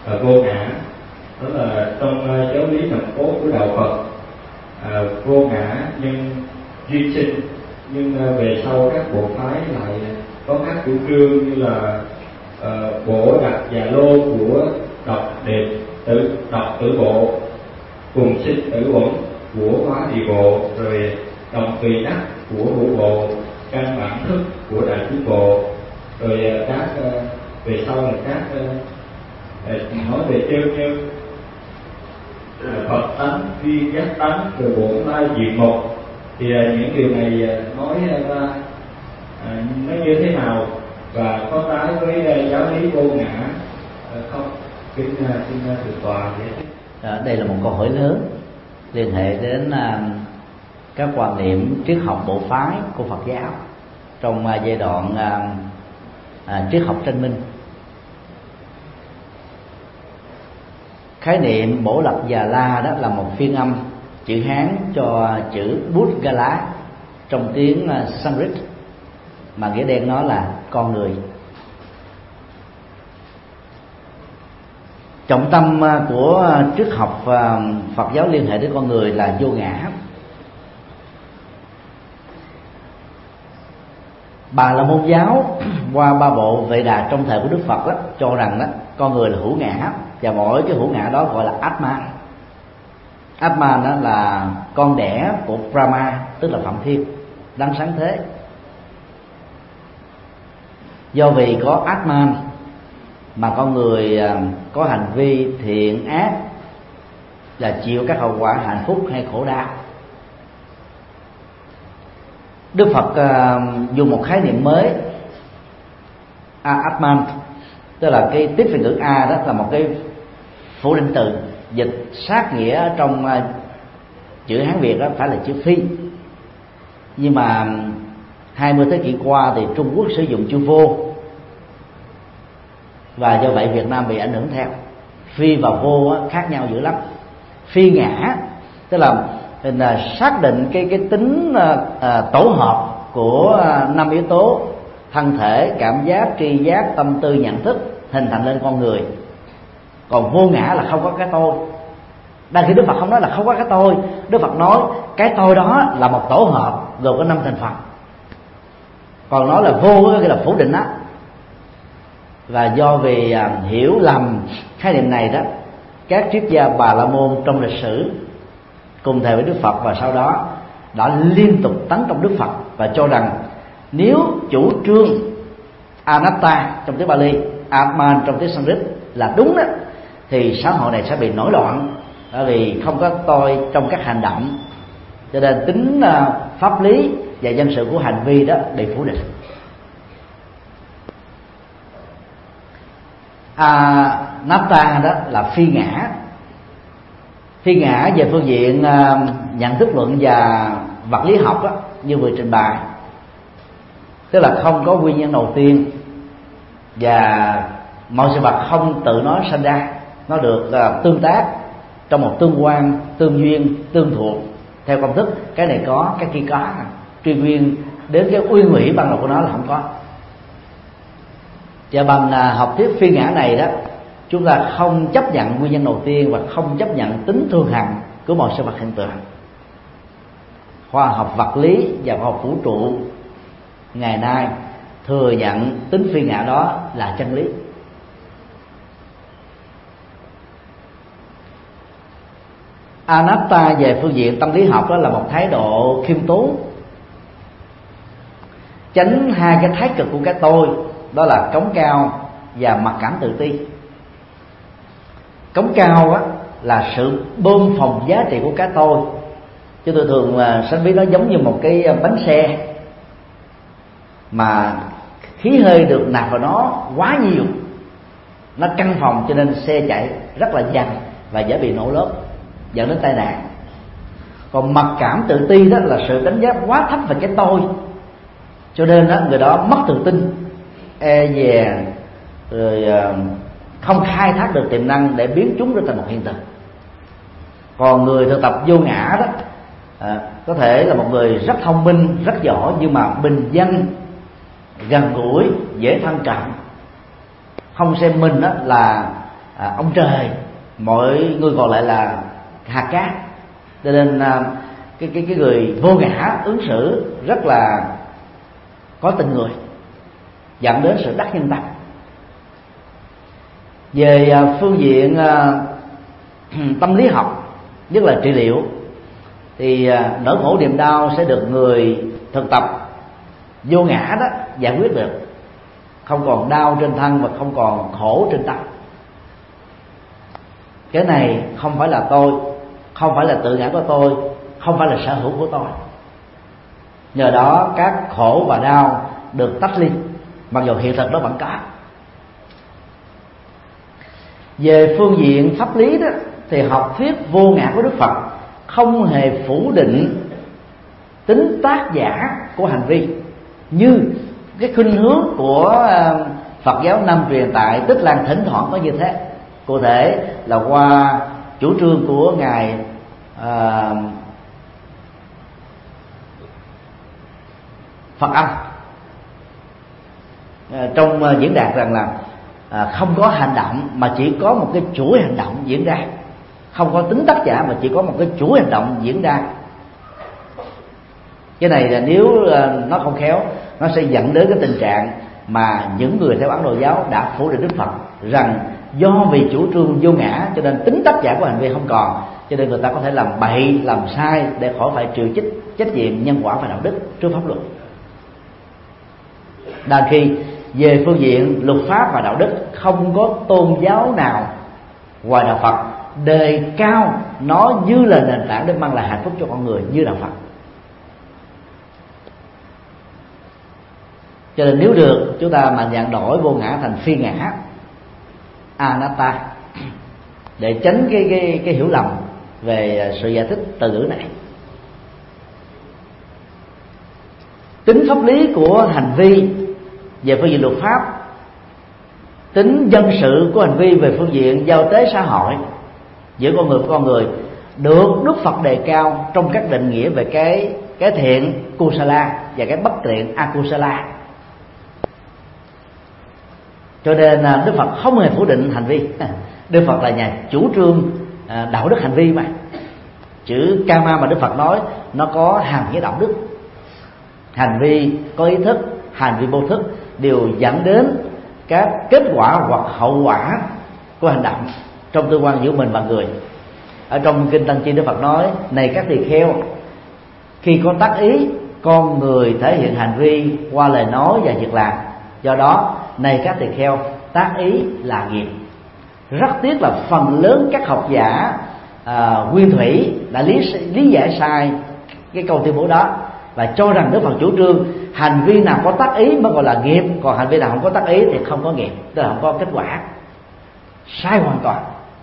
vô ngã. Đó là trong giáo lý nòng cốt của đạo Phật, vô ngã nhưng duy sinh. Nhưng về sau các bộ phái lại có các chủ trương như là bổ đặc và lô của độc tử bộ, cùng sinh tử uẩn của hóa địa bộ, rồi đồng tùy đắc của hữu bộ, căn bản thức của đại chúng bộ, rồi các về sau là các nói về trêu như Phật tánh, duy giác tánh, rồi bổn lai diệt một. Thì những điều này nói ra nó như thế nào và có trái với giáo lý vô ngã không? Xin được tòa giải thích. Đây là một câu hỏi lớn liên hệ đến các quan niệm triết học bộ phái của Phật giáo trong giai đoạn triết học tranh minh. Khái niệm Bổ Lập Già La đó là một phiên âm chữ Hán cho chữ Bút Gala trong tiếng Sanskrit, mà nghĩa đen nó là con người. Trọng tâm của triết học Phật giáo liên hệ đến con người là vô ngã. Bà La Môn giáo qua ba bộ Vệ Đà trong thời của Đức Phật đó, cho rằng đó con người là hữu ngã, và mỗi cái hữu ngã đó gọi là Atman. Atman đó là con đẻ của Brahma, tức là Phạm Thiên, đấng sáng thế. Do vì có Atman mà con người có hành vi thiện ác là chịu các hậu quả hạnh phúc hay khổ đau. Đức Phật dùng một khái niệm mới, Atman, tức là cái tiếp về ngữ A đó là một cái phủ định từ, dịch sát nghĩa trong chữ Hán Việt đó phải là chữ phi. Nhưng mà 20 thế kỷ qua thì Trung Quốc sử dụng chữ vô, và do vậy Việt Nam bị ảnh hưởng theo. Phi và vô khác nhau dữ lắm. Phi ngã tức là xác định cái tính tổ hợp của 5 yếu tố: thân thể, cảm giác, tri giác, tâm tư, nhận thức, hình thành lên con người. Còn vô ngã là không có cái tôi. Đang khi Đức Phật không nói là không có cái tôi, Đức Phật nói cái tôi đó là một tổ hợp gồm có 5 thành phần. Còn nói là vô có nghĩa là phủ định đó. Và do vì hiểu lầm khái niệm này đó, các triết gia Bà La Môn trong lịch sử cùng thời với Đức Phật và sau đó đã liên tục tấn công Đức Phật và cho rằng nếu chủ trương Anatta trong tiếng Bali, Atman trong tiếng Sanskrit là đúng đó, thì xã hội này sẽ bị nổi loạn, bởi vì không có tôi trong các hành động, cho nên tính pháp lý và dân sự của hành vi đó bị phủ định. Anatta đó là phi ngã. Phi ngã về phương diện nhận thức luận và vật lý học đó, như vừa trình bày, tức là không có nguyên nhân đầu tiên và mọi sự vật không tự nó sinh ra, nó được tương tác trong một tương quan, tương duyên, tương thuộc theo công thức cái này có, cái kia có, truy nguyên đến cái uy ngụy ban đầu của nó là không có. Và bằng học thuyết phi ngã này đó, chúng ta không chấp nhận nguyên nhân đầu tiên và không chấp nhận tính thường hằng của mọi sự vật hiện tượng. Khoa học vật lý và khoa học vũ trụ ngày nay thừa nhận tính phi ngã đó là chân lý. Anatta về phương diện tâm lý học đó là một thái độ khiêm tốn, tránh hai cái thái cực của cái tôi, đó là cống cao và mặc cảm tự ti. Cống cao á là sự bơm phồng giá trị của cái tôi, chứ tôi thường là sánh ví nó giống như một cái bánh xe mà khí hơi được nạp vào nó quá nhiều, nó căng phòng cho nên xe chạy rất là dằn và dễ bị nổ lốp dẫn đến tai nạn. Còn mặc cảm tự ti đó là sự đánh giá quá thấp về cái tôi, cho nên đó, người đó mất tự tin, e dè, rồi không khai thác được tiềm năng để biến chúng trở thành một hiện thực. Còn người thực tập vô ngã đó có thể là một người rất thông minh, rất giỏi, nhưng mà bình dân, gần gũi, dễ thân cận, không xem mình đó là ông trời, mọi người còn lại là hạt cát. Cho nên cái người vô ngã ứng xử rất là có tình người, dẫn đến sự đắc nhân tâm. Về phương diện tâm lý học, nhất là trị liệu, thì nỗi khổ niềm đau sẽ được người thực tập vô ngã đó giải quyết được, không còn đau trên thân và không còn khổ trên tâm. Cái này không phải là tôi, không phải là tự ngã của tôi, không phải là sở hữu của tôi. Nhờ đó các khổ và đau được tách ly, mặc dù hiện thực nó vẫn có. Về phương diện pháp lý đó, thì học thuyết vô ngã của Đức Phật không hề phủ định tính tác giả của hành vi như cái khuynh hướng của Phật giáo Nam truyền tại Tích Lan thỉnh thoảng có như thế. Cụ thể là qua chủ trương của ngài Phật Âm trong diễn đạt rằng là không có hành động mà chỉ có một cái chuỗi hành động diễn ra, không có tính tác giả mà chỉ có một cái chuỗi hành động diễn ra. Cái này là nếu nó không khéo, nó sẽ dẫn đến cái tình trạng mà những người theo Ấn Độ giáo đã phủ định Đức Phật rằng do vì chủ trương vô ngã cho nên tính tác giả của hành vi không còn, cho nên người ta có thể làm bậy làm sai để khỏi phải chịu trách nhiệm nhân quả và đạo đức trước pháp luật. Đa khi về phương diện luật pháp và đạo đức, không có tôn giáo nào ngoài đạo Phật đề cao nó như là nền tảng để mang lại hạnh phúc cho con người như đạo Phật. Cho nên nếu được, chúng ta mạnh dạn đổi vô ngã thành phi ngã, anatta, để tránh cái hiểu lầm về sự giải thích từ ngữ này. Tính pháp lý của hành vi về phương diện luật pháp, tính dân sự của hành vi về phương diện giao tế xã hội giữa con người với con người được Đức Phật đề cao trong các định nghĩa về cái thiện kusala và cái bất thiện akusala. Cho nên Đức Phật không hề phủ định hành vi. Đức Phật là nhà chủ trương đạo đức hành vi mà. Chữ karma mà Đức Phật nói nó có hàm nghĩa đạo đức. Hành vi có ý thức, hành vi vô thức đều dẫn đến các kết quả hoặc hậu quả của hành động trong tương quan giữa mình và người. Ở trong kinh Tăng Chi, Đức Phật nói: này các tỳ kheo, khi có tác ý, con người thể hiện hành vi qua lời nói và việc làm. Do đó, này các tỳ kheo, tác ý là nghiệp. Rất tiếc là phần lớn các học giả nguyên thủy đã lý giải sai cái câu tuyên bố đó và cho rằng Đức Phật chủ trương hành vi nào có tác ý mới gọi là nghiệp, còn hành vi nào không có tác ý thì không có nghiệp, tức là không có kết quả. Sai hoàn toàn.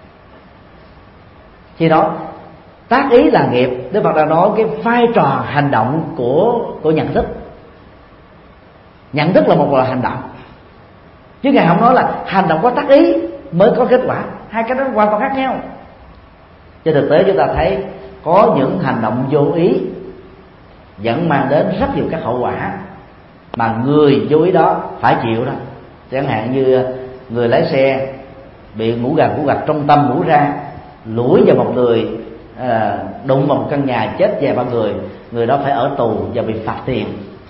Khi đó tác ý là nghiệp, Đức Phật đã nói cái vai trò hành động của nhận thức. Nhận thức là một loại hành động, chứ Ngài không nói là hành động có tác ý mới có kết quả. Hai cái đó hoàn toàn khác nhau. Trên thực tế chúng ta thấy có những hành động vô ý vẫn mang đến rất nhiều các hậu quả mà người vô ý đó phải chịu đó. Chẳng hạn như người lái xe bị ngủ gật trong tâm ngủ ra, lủi vào một người, đụng vào một căn nhà chết vài ba người đó phải ở tù và bị phạt tiền,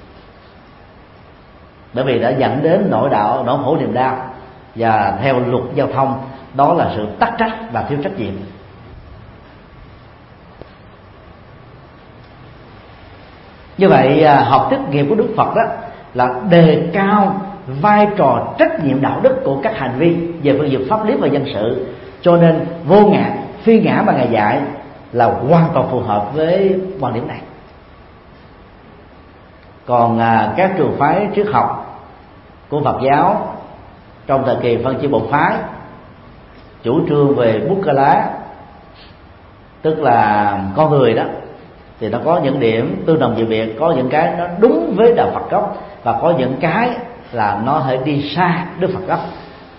bởi vì đã dẫn đến nỗi khổ niềm đau. Và theo luật giao thông, đó là sự tắc trách và thiếu trách nhiệm. Như vậy học thuyết nghiệp của Đức Phật đó là đề cao vai trò trách nhiệm đạo đức của các hành vi về phương diện pháp lý và dân sự. Cho nên vô ngã, phi ngã mà Ngài dạy là hoàn toàn phù hợp với quan điểm này. Còn các trường phái triết học của Phật giáo trong thời kỳ phân chia bộ phái chủ trương về Buddha, tức là con người đó, thì nó có những điểm tương đồng dị biệt, có những cái nó đúng với đạo Phật gốc và có những cái là nó hơi đi xa Đức Phật gốc.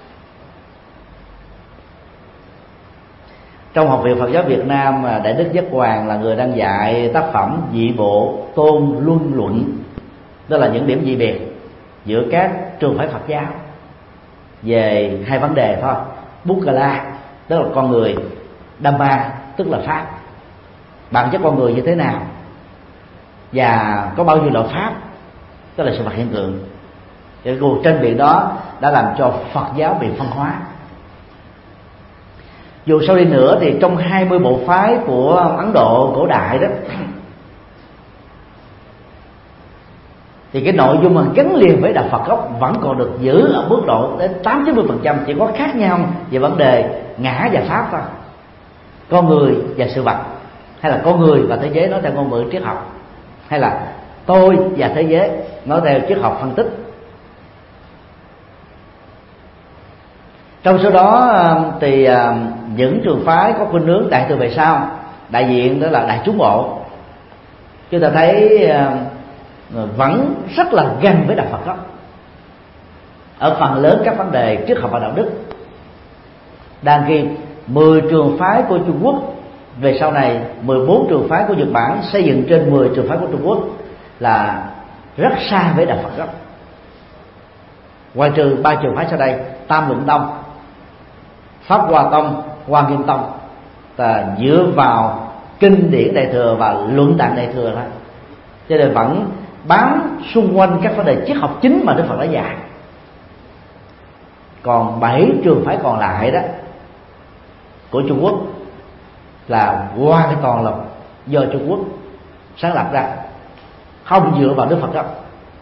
Trong Học viện Phật giáo Việt Nam, Đại đức Giác Hoàng là người đang dạy tác phẩm Dị Bộ Tôn Luân Luận. Đó là những điểm dị biệt giữa các trường phái Phật giáo về hai vấn đề thôi. Buddha tức là con người, Dhamma tức là pháp. Bản chất con người như thế nào và có bao nhiêu loại pháp, tức là sự vật hiện tượng. Cái cuộc tranh biện đó đã làm cho Phật giáo bị phân hóa. Dù sao đi nữa thì trong 20 bộ phái của Ấn Độ cổ đại đó, thì cái nội dung mà gắn liền với đạo Phật gốc vẫn còn được giữ ở mức độ đến 80-90%, chỉ có khác nhau về vấn đề ngã và pháp thôi, con người và sự vật, hay là con người và thế giới nói theo ngôn ngữ triết học, hay là tôi và thế giới nói theo triết học phân tích. Trong số đó thì những trường phái có khuynh hướng đại từ về sau, đại diện đó là Đại Chúng Bộ, chúng ta thấy vẫn rất là gần với đạo Phật gốc ở phần lớn các vấn đề triết học và đạo đức. Đang khi 10 trường phái của Trung Quốc về sau này, 14 trường phái của Nhật Bản xây dựng trên 10 trường phái của Trung Quốc là rất xa với đạo Phật gốc. Ngoài trừ 3 trường phái sau đây: Tam Luận Tông, Pháp Hoa Tông, Hoa Nghiêm Tông, là dựa vào kinh điển Đại Thừa và luận tạng Đại Thừa thôi, cho nên vẫn bám xung quanh các vấn đề triết học chính mà Đức Phật đã dạy. Còn 7 trường phái còn lại đó của Trung Quốc là hoàn toàn là do Trung Quốc sáng lập ra, không dựa vào Đức Phật gốc.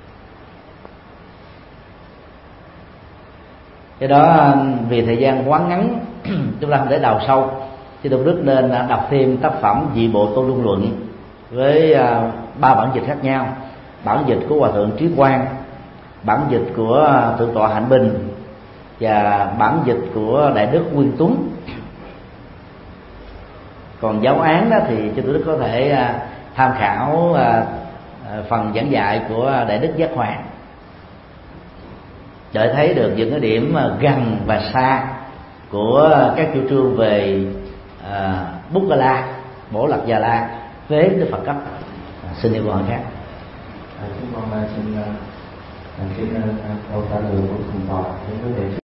Do đó vì thời gian quá ngắn chúng ta không thể đào sâu, thì Tôn Đức nên đọc thêm tác phẩm Dị Bộ Tôn Luân Luận với 3 bản dịch khác nhau: bản dịch của Hòa Thượng Trí Quang, bản dịch của Thượng tọa Hạnh Bình và bản dịch của Đại Đức Nguyên Tuấn. Còn giáo án đó thì chúng tôi có thể tham khảo phần giảng dạy của Đại Đức Giác Hoàng, để thấy được những cái điểm gần và xa của các chủ trương về Buddha, Bổ Lạc Già La với Đức Phật cấp. Xin yêu câu hỏi khác. Chúng con xin câu trả lời của thượng tọa những vấn đề